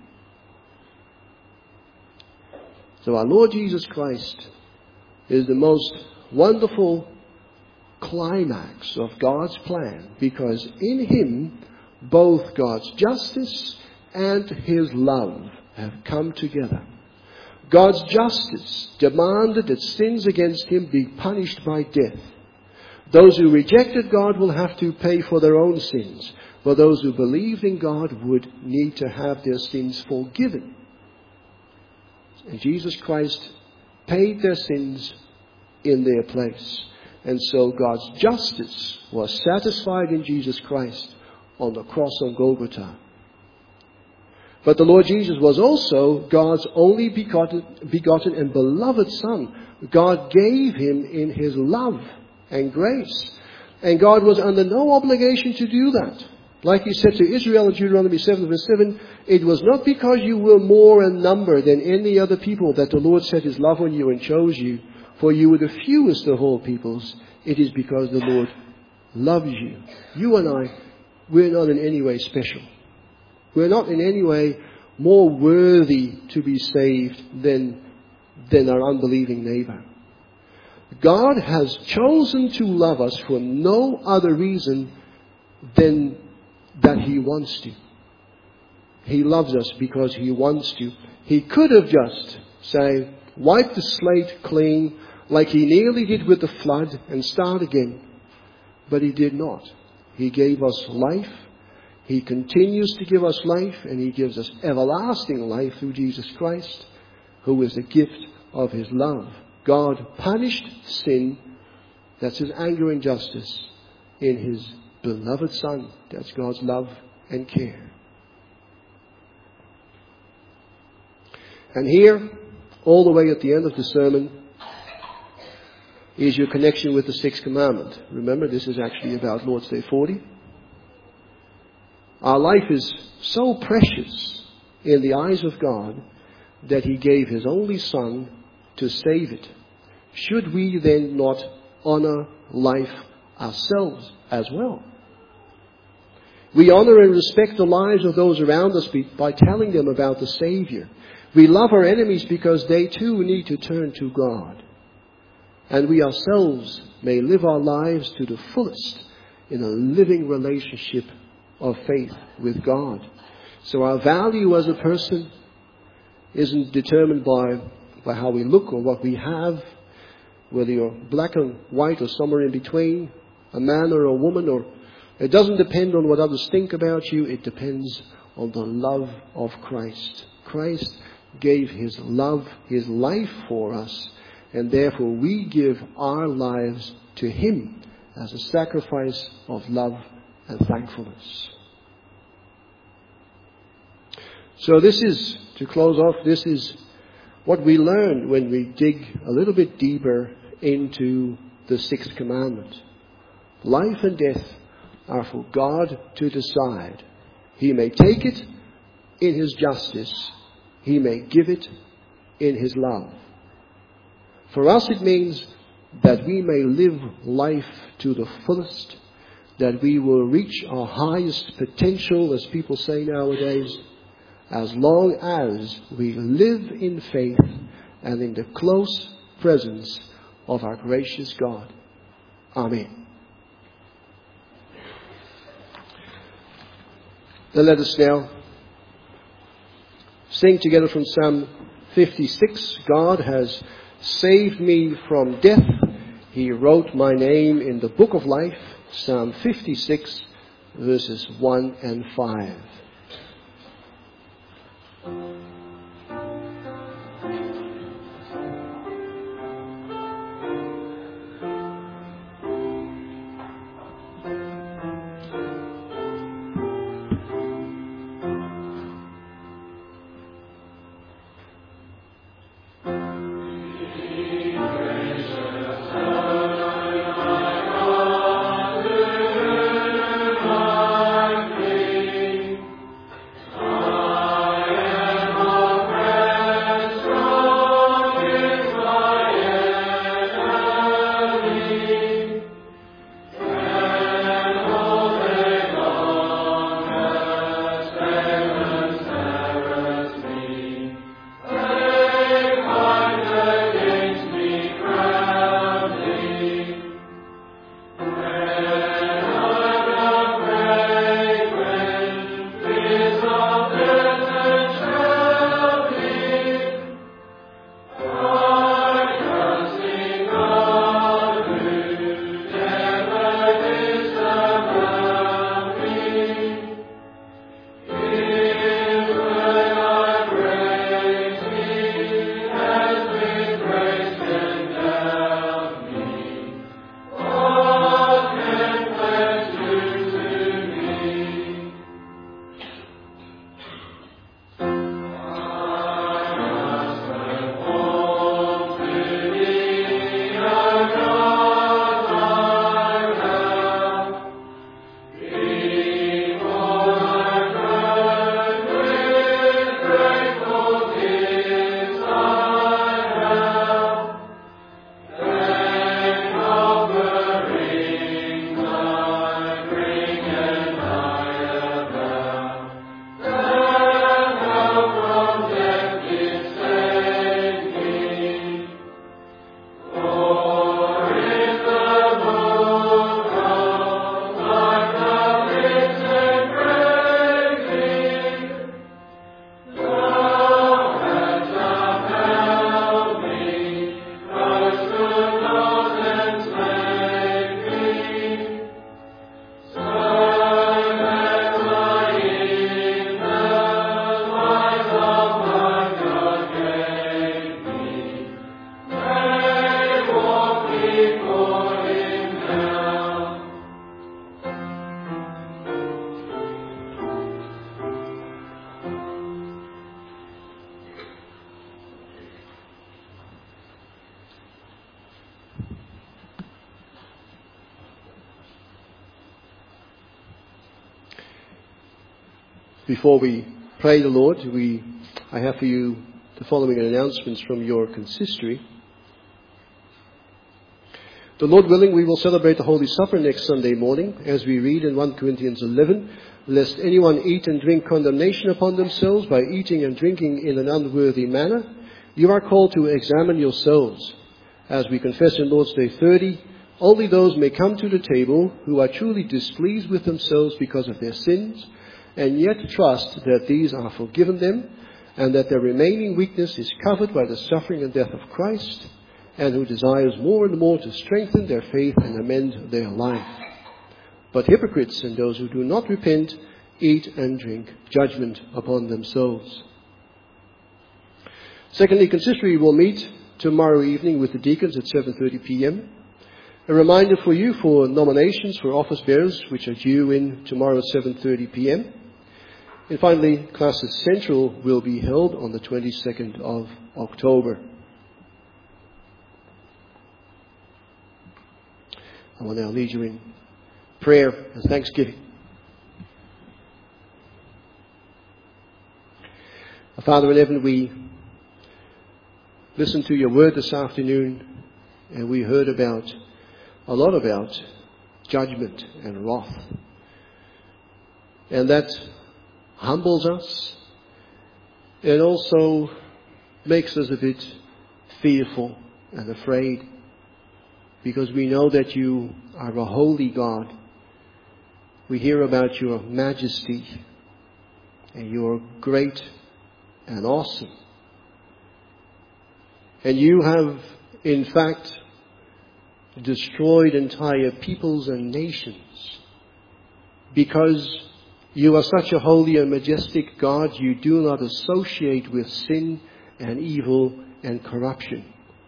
So our Lord Jesus Christ is the most wonderful climax of God's plan, because in Him both God's justice and His love have come together. God's justice demanded that sins against Him be punished by death. Those who rejected God will have to pay for their own sins, but those who believed in God would need to have their sins forgiven. And Jesus Christ paid their sins in their place. And so God's justice was satisfied in Jesus Christ on the cross of Golgotha. But the Lord Jesus was also God's only begotten, begotten and beloved Son. God gave him in his love and grace. And God was under no obligation to do that. Like he said to Israel in Deuteronomy seven verse seven, it was not because you were more in number than any other people that the Lord set his love on you and chose you, for you were the fewest of all peoples. It is because the Lord loves you. You and I, we're not in any way special. We're not in any way more worthy to be saved than, than our unbelieving neighbor. God has chosen to love us for no other reason than that he wants to. He loves us because he wants to. He could have just, say, wiped the slate clean like he nearly did with the flood and start again. But he did not. He gave us life. He continues to give us life, and he gives us everlasting life through Jesus Christ, who is the gift of his love. God punished sin, that's his anger and justice, in his beloved Son. That's God's love and care. And here, all the way at the end of the sermon, is your connection with the sixth commandment. Remember, this is actually about Lord's Day forty. Our life is so precious in the eyes of God that he gave his only Son to save it. Should we then not honor life ourselves as well? We honor and respect the lives of those around us by telling them about the Savior. We love our enemies because they too need to turn to God. And we ourselves may live our lives to the fullest in a living relationship of faith with God. So our value as a person isn't determined by, by how we look or what we have, whether you're black and white or somewhere in between, a man or a woman, or it doesn't depend on what others think about you. It depends on the love of Christ. Christ gave his love, his life for us, and therefore we give our lives to him as a sacrifice of love and thankfulness. So this is, to close off, this is what we learn when we dig a little bit deeper into the sixth commandment. Life and death are for God to decide. He may take it in his justice. He may give it in his love. For us it means that we may live life to the fullest, that we will reach our highest potential, as people say nowadays, as long as we live in faith and in the close presence of our gracious God. Amen. Then let us now sing together from Psalm fifty-six. God has saved me from death. He wrote my name in the book of life. Psalm fifty-six, verses one and five. Before we pray the Lord, we, I have for you the following announcements from your consistory. The Lord willing, we will celebrate the Holy Supper next Sunday morning, as we read in First Corinthians eleven, lest anyone eat and drink condemnation upon themselves by eating and drinking in an unworthy manner. You are called to examine yourselves. As we confess in Lord's Day thirty, only those may come to the table who are truly displeased with themselves because of their sins, and yet trust that these are forgiven them, and that their remaining weakness is covered by the suffering and death of Christ, and who desires more and more to strengthen their faith and amend their life. But hypocrites and those who do not repent eat and drink, judgment upon themselves. Secondly, consistory will meet tomorrow evening with the deacons at seven thirty p.m. A reminder for you for nominations for office bearers, which are due in tomorrow at seven thirty p.m. And finally, Classes Central will be held on the twenty-second of October. I will now lead you in prayer and thanksgiving. Our Father in heaven, we listened to your word this afternoon, and we heard about a lot about judgment and wrath. And that humbles us and also makes us a bit fearful and afraid, because we know that you are a holy God. We hear about your majesty, and you are great and awesome. And you have, in fact, destroyed entire peoples and nations. Because you are such a holy and majestic God, you do not associate with sin and evil and corruption.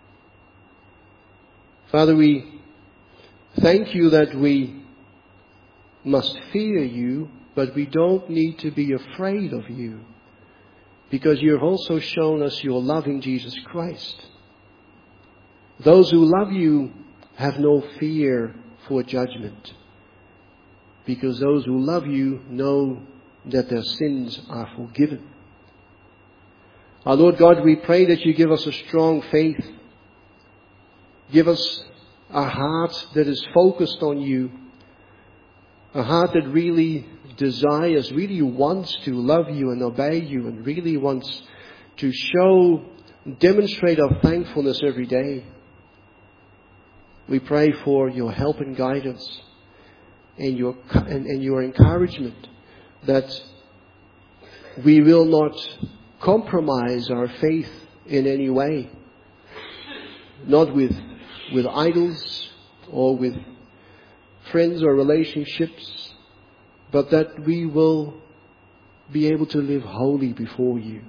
Father, we thank you that we must fear you, but we don't need to be afraid of you, because you have also shown us your love in Jesus Christ. Those who love you have no fear for judgment, because those who love you know that their sins are forgiven. Our Lord God, we pray that you give us a strong faith. Give us a heart that is focused on you, a heart that really desires, really wants to love you and obey you, and really wants to show, demonstrate our thankfulness every day. We pray for your help and guidance and your, and, and your encouragement, that we will not compromise our faith in any way, not with, with idols or with friends or relationships, but that we will be able to live holy before you.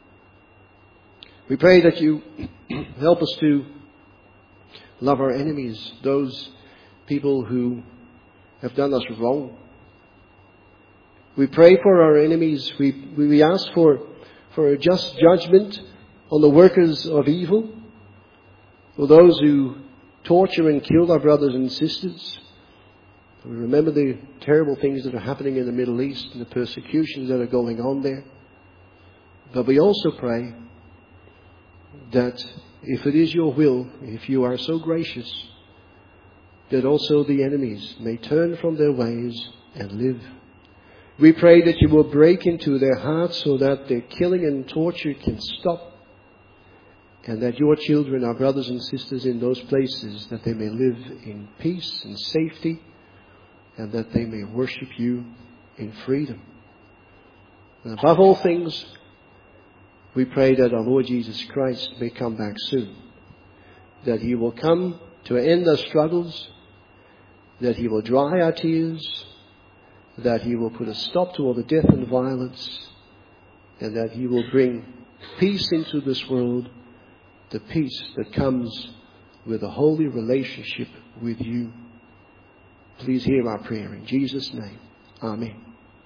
We pray that you help us to love our enemies, those people who have done us wrong. We pray for our enemies. We, we ask for, for a just judgment on the workers of evil, for those who torture and kill our brothers and sisters. We remember the terrible things that are happening in the Middle East and the persecutions that are going on there. But we also pray that if it is your will, if you are so gracious, that also the enemies may turn from their ways and live. We pray that you will break into their hearts so that their killing and torture can stop, and that your children, our brothers and sisters in those places, that they may live in peace and safety, and that they may worship you in freedom. And above all things, we pray that our Lord Jesus Christ may come back soon, that he will come to end our struggles, that he will dry our tears, that he will put a stop to all the death and violence, and that he will bring peace into this world, the peace that comes with a holy relationship with you. Please hear our prayer in Jesus' name. Amen.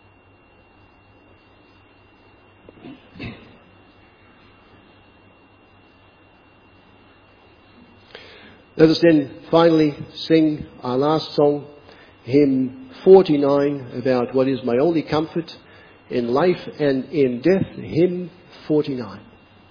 Let us then finally sing our last song, hymn forty-nine, about what is my only comfort. in life and in death, hymn forty-nine.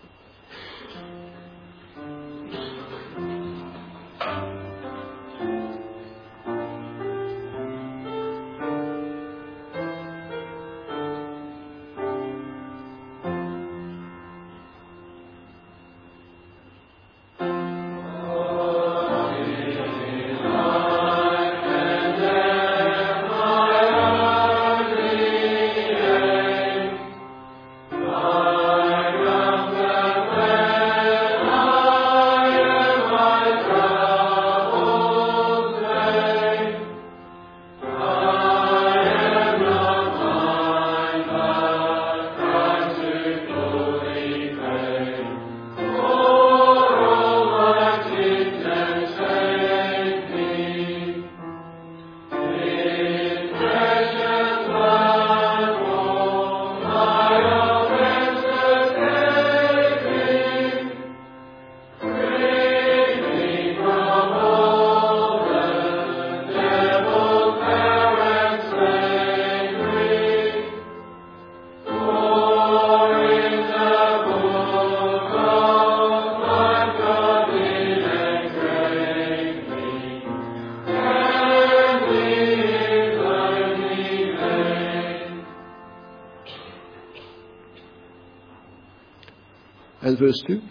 And verse two.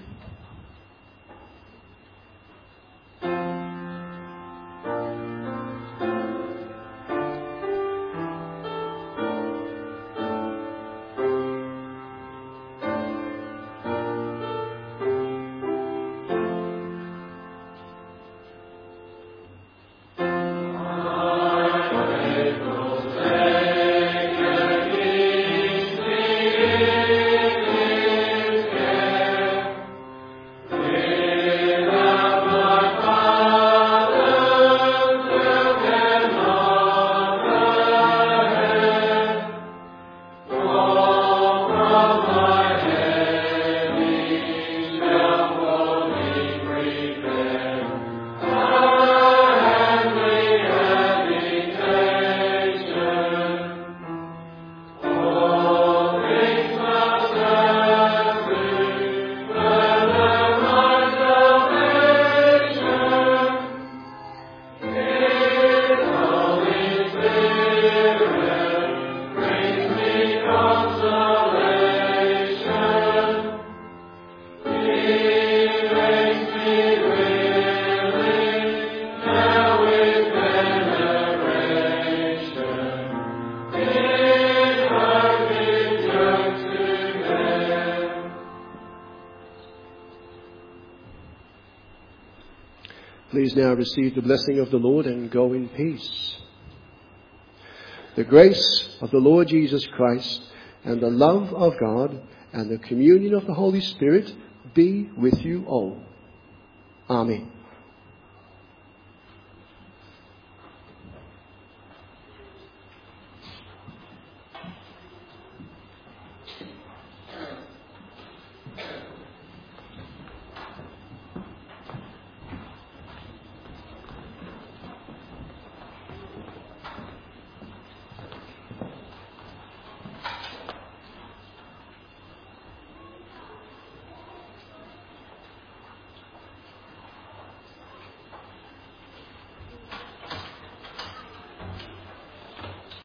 Please now receive the blessing of the Lord and go in peace. The grace of the Lord Jesus Christ and the love of God and the communion of the Holy Spirit be with you all. Amen.